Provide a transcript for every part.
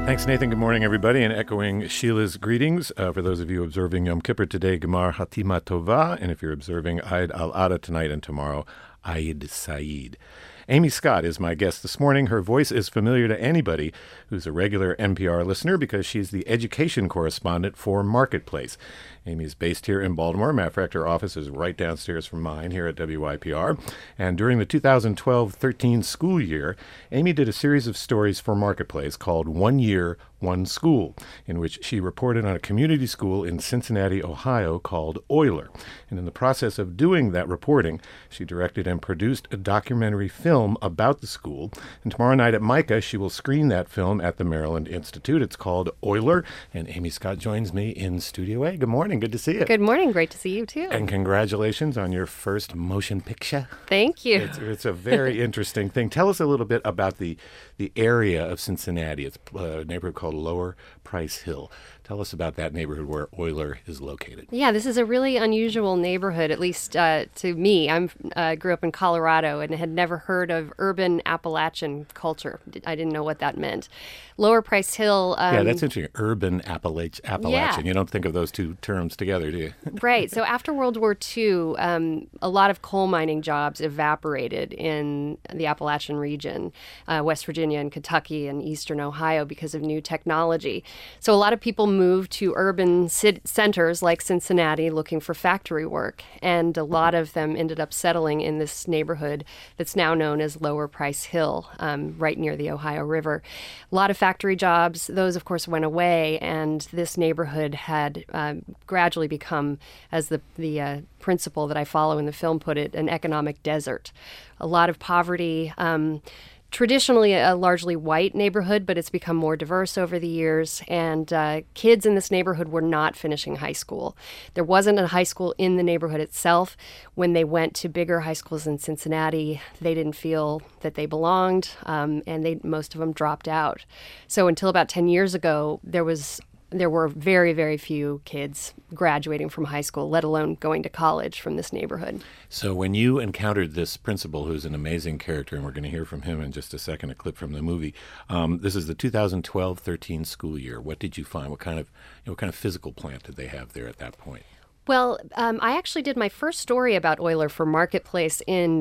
Thanks, Nathan. Good morning, everybody. And echoing Sheila's greetings, for those of you observing Yom Kippur today, Gemar Hatima Tova. And if you're observing Eid al-Adha tonight and tomorrow, Eid Saeed. Amy Scott is my guest this morning. Her voice is familiar to anybody who's a regular NPR listener because she's the education correspondent for Marketplace. Amy is based here in Baltimore. Matter of fact, her office is right downstairs from mine here at WYPR. And during the 2012-13 school year, Amy did a series of stories for Marketplace called 1 Year, One School, in which she reported on a community school in Cincinnati, Ohio called Oyler. And in the process of doing that reporting, she directed and produced a documentary film about the school. And tomorrow night at MICA, she will screen that film at the Maryland Institute. It's called Oyler. And Amy Scott joins me in Studio A. Good morning. Good to see you. Good morning. Great to see you, too. And congratulations on your first motion picture. Thank you. It's a very interesting thing. Tell us a little bit about the area of Cincinnati. It's a neighborhood called Lower Price Hill. Tell us about that neighborhood where Oyler is located. Yeah, this is a really unusual neighborhood, at least to me. I grew up in Colorado and had never heard of urban Appalachian culture. I didn't know what that meant. Lower Price Hill. Yeah, that's interesting. Urban Appalachian. Yeah. You don't think of those two terms together, do you? Right. So after World War II, a lot of coal mining jobs evaporated in the Appalachian region, West Virginia and Kentucky and eastern Ohio because of new technology. So a lot of people moved to urban centers like Cincinnati looking for factory work. And a lot of them ended up settling in this neighborhood that's now known as Lower Price Hill, right near the Ohio River. A lot of factory jobs. Those, of course, went away. And this neighborhood had gradually become, as the principle that I follow in the film put it, an economic desert. A lot of poverty. Traditionally a largely white neighborhood, but it's become more diverse over the years. And kids in this neighborhood were not finishing high school. There wasn't a high school in the neighborhood itself. When they went to bigger high schools in Cincinnati, they didn't feel that they belonged, and most of them dropped out. So until about 10 years ago, there were very, very few kids graduating from high school, let alone going to college from this neighborhood. So when you encountered this principal, who's an amazing character, and we're going to hear from him in just a second, a clip from the movie, this is the 2012-13 school year. What did you find? What kind of physical plant did they have there at that point? Well, I actually did my first story about Oyler for Marketplace in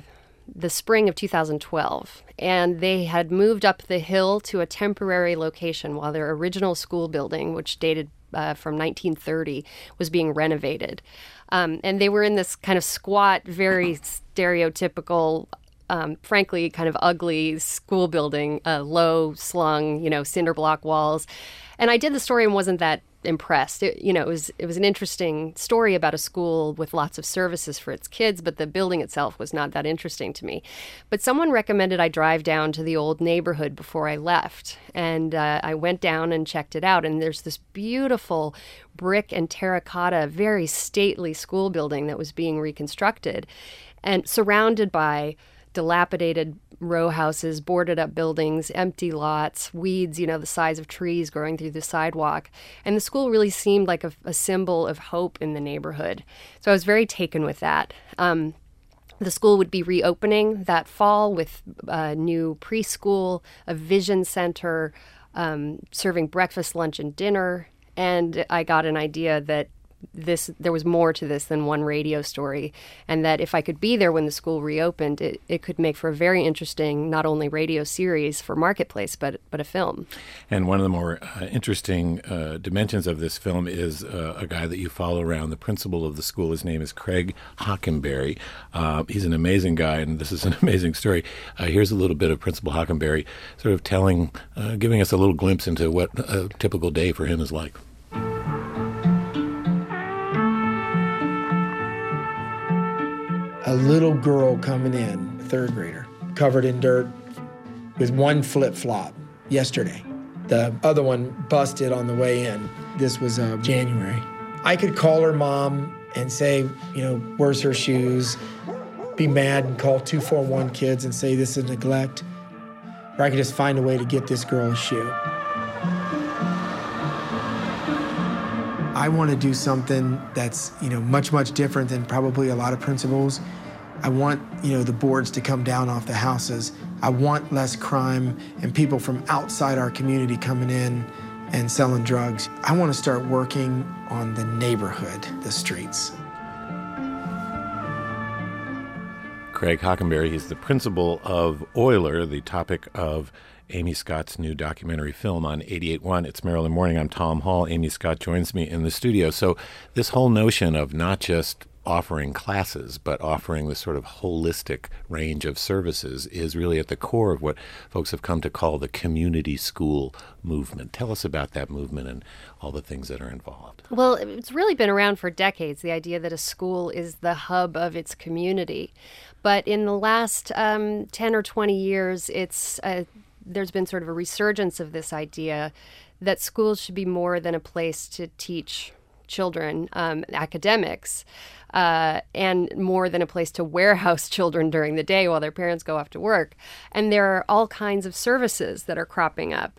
the spring of 2012, and they had moved up the hill to a temporary location while their original school building, which dated from 1930, was being renovated. And they were in this kind of squat, very stereotypical, frankly, kind of ugly school building, low slung, cinder block walls. And I did the story and wasn't that impressed. It was an interesting story about a school with lots of services for its kids, but the building itself was not that interesting to me. But someone recommended I drive down to the old neighborhood before I left. And I went down and checked it out. And there's this beautiful brick and terracotta, very stately school building that was being reconstructed and surrounded by dilapidated row houses, boarded up buildings, empty lots, weeds, the size of trees growing through the sidewalk. And the school really seemed like a symbol of hope in the neighborhood. So I was very taken with that. The school would be reopening that fall with a new preschool, a vision center, serving breakfast, lunch, and dinner. And I got an idea that there was more to this than one radio story, and that if I could be there when the school reopened, it could make for a very interesting, not only radio series for Marketplace, but a film. And one of the more interesting dimensions of this film is a guy that you follow around, the principal of the school. His name is Craig Hockenberry. He's an amazing guy, and this is an amazing story. Here's a little bit of Principal Hockenberry sort of giving us a little glimpse into what a typical day for him is like. A little girl coming in, a third grader, covered in dirt with one flip-flop yesterday. The other one busted on the way in. This was January. I could call her mom and say, where's her shoes? Be mad and call 241 kids and say this is neglect. Or I could just find a way to get this girl a shoe. I want to do something that's, much, much different than probably a lot of principals. I want, the boards to come down off the houses. I want less crime and people from outside our community coming in and selling drugs. I want to start working on the neighborhood, the streets. Craig Hockenberry, he's the principal of Oyler, the topic of Amy Scott's new documentary film on 88.1. It's Maryland Morning. I'm Tom Hall. Amy Scott joins me in the studio. So this whole notion of not just offering classes, but offering this sort of holistic range of services is really at the core of what folks have come to call the community school movement. Tell us about that movement and all the things that are involved. Well, it's really been around for decades, the idea that a school is the hub of its community. But in the last 10 or 20 years, there's been sort of a resurgence of this idea that schools should be more than a place to teach children academics, and more than a place to warehouse children during the day while their parents go off to work. And there are all kinds of services that are cropping up.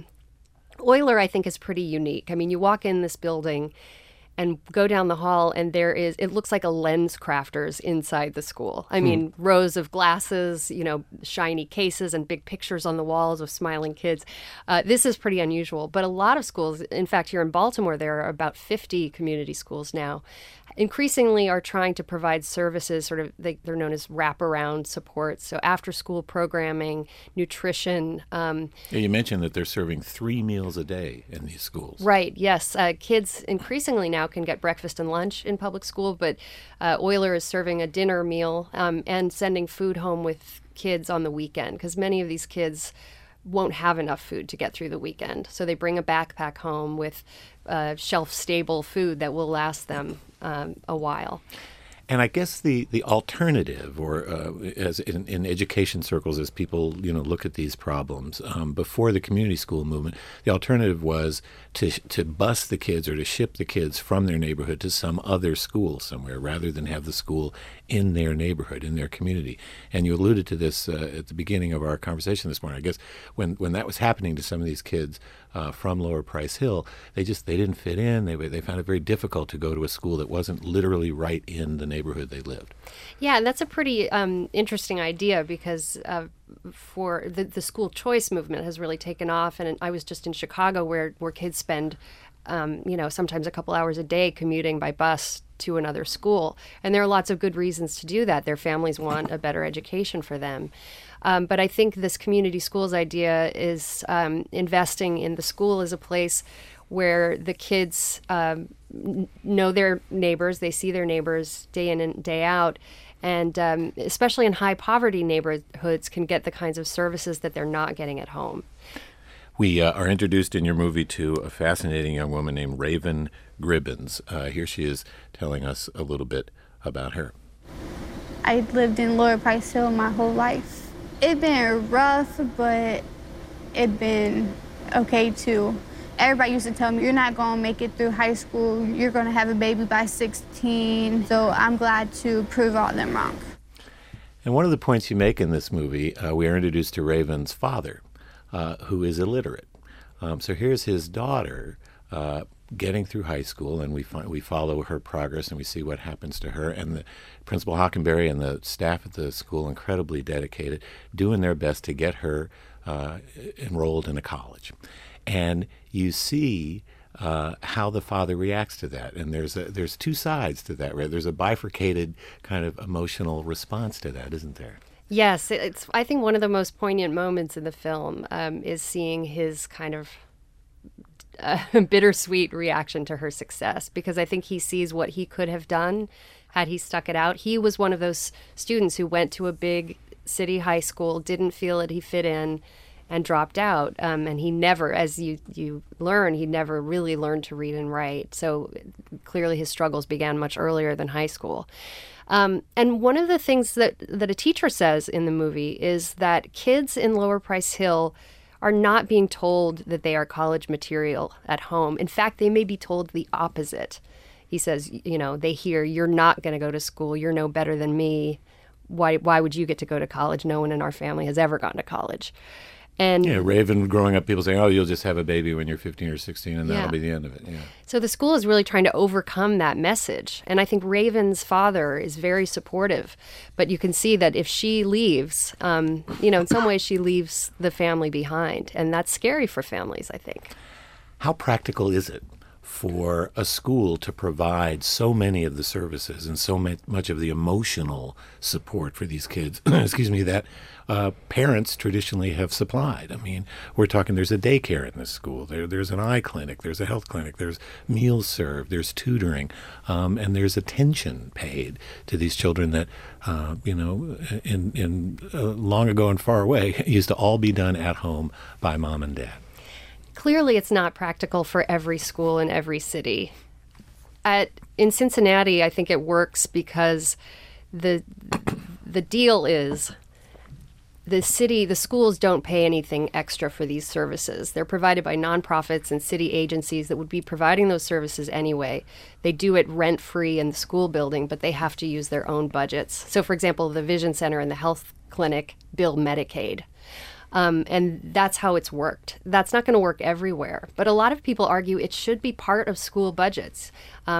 Oyler, I think, is pretty unique. I mean, you walk in this building and go down the hall, and it looks like a Lens Crafters inside the school. I mean, rows of glasses, shiny cases and big pictures on the walls of smiling kids. This is pretty unusual, but a lot of schools, in fact, here in Baltimore, there are about 50 community schools now, increasingly are trying to provide services, they're known as wraparound support. So after school programming, nutrition. You mentioned that they're serving 3 meals a day in these schools. Right, yes. Kids increasingly now can get breakfast and lunch in public school, but Oyler is serving a dinner meal and sending food home with kids on the weekend, because many of these kids won't have enough food to get through the weekend. So they bring a backpack home with shelf-stable food that will last them a while. And I guess the alternative, or as in education circles, as people look at these problems, before the community school movement, the alternative was to bus the kids or to ship the kids from their neighborhood to some other school somewhere, rather than have the school in their neighborhood, in their community. And you alluded to this at the beginning of our conversation this morning. I guess when that was happening to some of these kids from Lower Price Hill, they didn't fit in. They found it very difficult to go to a school that wasn't literally right in the neighborhood they lived. Yeah, and that's a pretty interesting idea, because for the school choice movement has really taken off. And I was just in Chicago, where kids spend sometimes a couple hours a day commuting by bus to another school. And there are lots of good reasons to do that. Their families want a better education for them. But I think this community schools idea is investing in the school as a place where the kids know their neighbors, they see their neighbors day in and day out, and especially in high poverty neighborhoods can get the kinds of services that they're not getting at home. We are introduced in your movie to a fascinating young woman named Raven Gribbins. Here she is telling us a little bit about her. I lived in Lower Price Hill my whole life. It been rough, but it been okay too. Everybody used to tell me, you're not going to make it through high school. You're going to have a baby by 16. So I'm glad to prove all them wrong. And one of the points you make in this movie, we are introduced to Raven's father, who is illiterate. So here's his daughter getting through high school, and we follow her progress, and we see what happens to her. And the Principal Hockenberry and the staff at the school, incredibly dedicated, doing their best to get her enrolled in a college. And you see how the father reacts to that. And there's two sides to that, right? There's a bifurcated kind of emotional response to that, isn't there? Yes, it's. I think one of the most poignant moments in the film is seeing his kind of bittersweet reaction to her success, because I think he sees what he could have done had he stuck it out. He was one of those students who went to a big city high school, didn't feel that he fit in, and dropped out. And he never, as you learn, he never really learned to read and write. So clearly his struggles began much earlier than high school. And one of the things that a teacher says in the movie is that kids in Lower Price Hill are not being told that they are college material at home. In fact, they may be told the opposite. He says, they hear, you're not going to go to school. You're no better than me. Why would you get to go to college? No one in our family has ever gone to college. And yeah, Raven growing up, people saying, oh, you'll just have a baby when you're 15 or 16 and that'll Yeah. be the end of it. Yeah. So the school is really trying to overcome that message. And I think Raven's father is very supportive. But you can see that if she leaves, in some ways she leaves the family behind. And that's scary for families, I think. How practical is it for a school to provide so many of the services and so much of the emotional support for these kids, that parents traditionally have supplied? I mean, we're talking there's a daycare in this school, there's an eye clinic, there's a health clinic, there's meals served, there's tutoring, and there's attention paid to these children that, in long ago and far away, used to all be done at home by mom and dad. Clearly, it's not practical for every school in every city. In Cincinnati, I think it works because the deal is the schools don't pay anything extra for these services. They're provided by nonprofits and city agencies that would be providing those services anyway. They do it rent-free in the school building, but they have to use their own budgets. So, for example, the Vision Center and the health clinic bill Medicaid. And that's how it's worked. That's not going to work everywhere. But a lot of people argue it should be part of school budgets.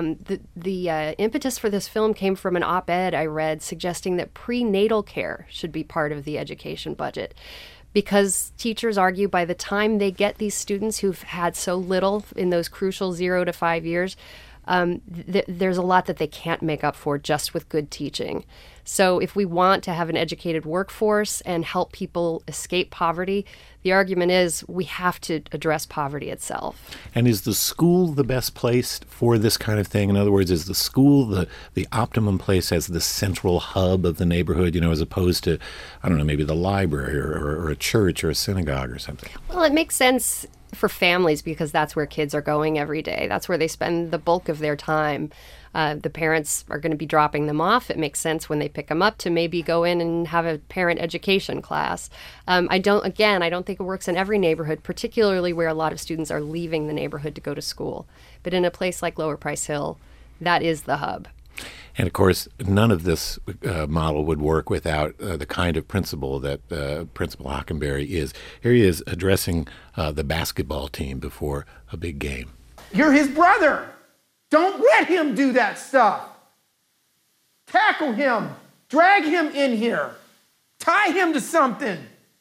The impetus for this film came from an op-ed I read suggesting that prenatal care should be part of the education budget. Because teachers argue by the time they get these students who've had so little in those crucial 0 to 5 years, there's a lot that they can't make up for just with good teaching. So if we want to have an educated workforce and help people escape poverty, the argument is we have to address poverty itself. And is the school the best place for this kind of thing? In other words, is the school the optimum place as the central hub of the neighborhood, as opposed to, I don't know, maybe the library or a church or a synagogue or something? Well, it makes sense for families because that's where kids are going every day. That's where they spend the bulk of their time. The parents are going to be dropping them off. It makes sense when they pick them up to maybe go in and have a parent education class. I don't think it works in every neighborhood, particularly where a lot of students are leaving the neighborhood to go to school. But in a place like Lower Price Hill, that is the hub. And of course, none of this model would work without the kind of principal that Principal Hockenberry is. Here he is addressing the basketball team before a big game. You're his brother. Don't let him do that stuff. Tackle him. Drag him in here. Tie him to something.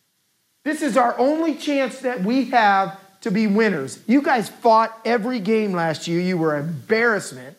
This is our only chance that we have to be winners. You guys fought every game last year. You were an embarrassment.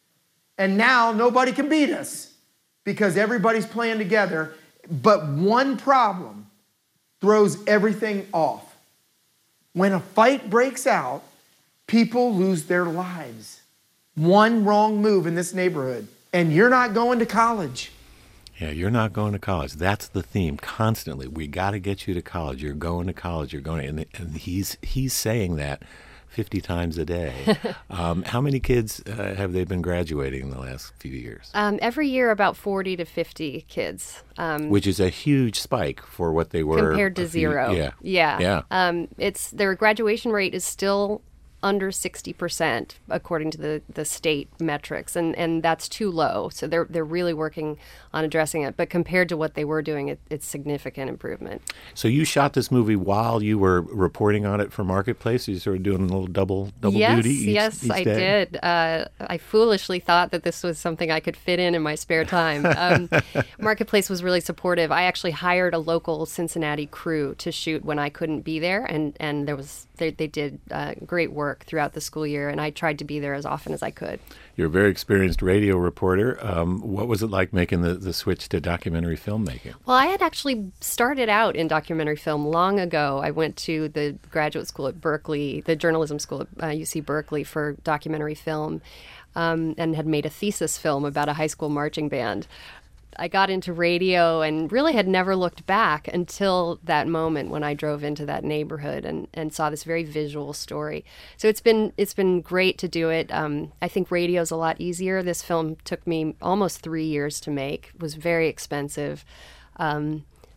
And now nobody can beat us because everybody's playing together. But one problem throws everything off. When a fight breaks out, people lose their lives. One wrong move in this neighborhood, and you're not going to college. Yeah, you're not going to college. That's the theme constantly. We got to get you to college. You're going to college. You're going to, and he's saying that 50 times a day. How many kids have they been graduating in the last few years? Every year, about 40 to 50 kids. Which is a huge spike for what they were. Compared to zero. Yeah. Their graduation rate is still under 60%, according to the state metrics, and that's too low. So they're really working on addressing it. But compared to what they were doing, it's significant improvement. So you shot this movie while you were reporting on it for Marketplace? You sort of doing a little double duty Yes, I day? did. I foolishly thought that this was something I could fit in my spare time. Marketplace was really supportive. I actually hired a local Cincinnati crew to shoot when I couldn't be there, and they did great work throughout the school year, and I tried to be there as often as I could. You're a very experienced radio reporter. What was it like making the switch to documentary filmmaking? Well, I had actually started out in documentary film long ago. I went to the graduate school at Berkeley, the journalism school at UC Berkeley for documentary film, and had made a thesis film about a high school marching band. I got into radio and really had never looked back until that moment when I drove into that neighborhood and saw this very visual story. So it's been great to do it. I think radio's a lot easier. This film took me almost 3 years to make. It was very expensive.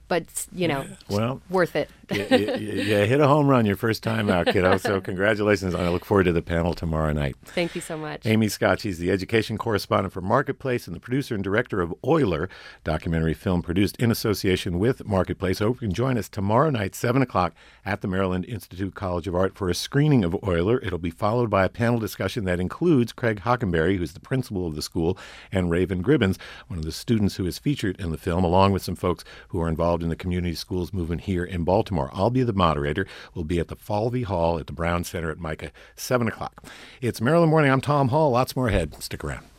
but, Well, worth it. you hit a home run your first time out, kiddo. So congratulations. I look forward to the panel tomorrow night. Thank you so much. Amy Scott, she's the education correspondent for Marketplace and the producer and director of Oiler, documentary film produced in association with Marketplace. Hope you can join us tomorrow night, 7 o'clock, at the Maryland Institute College of Art for a screening of Oiler. It'll be followed by a panel discussion that includes Craig Hockenberry, who's the principal of the school, and Raven Gribbins, one of the students who is featured in the film, along with some folks who are involved in the community schools movement here in Baltimore. I'll be the moderator. We'll be at the Falvey Hall at the Brown Center at Micah, 7 o'clock. It's Maryland Morning. I'm Tom Hall. Lots more ahead. Stick around.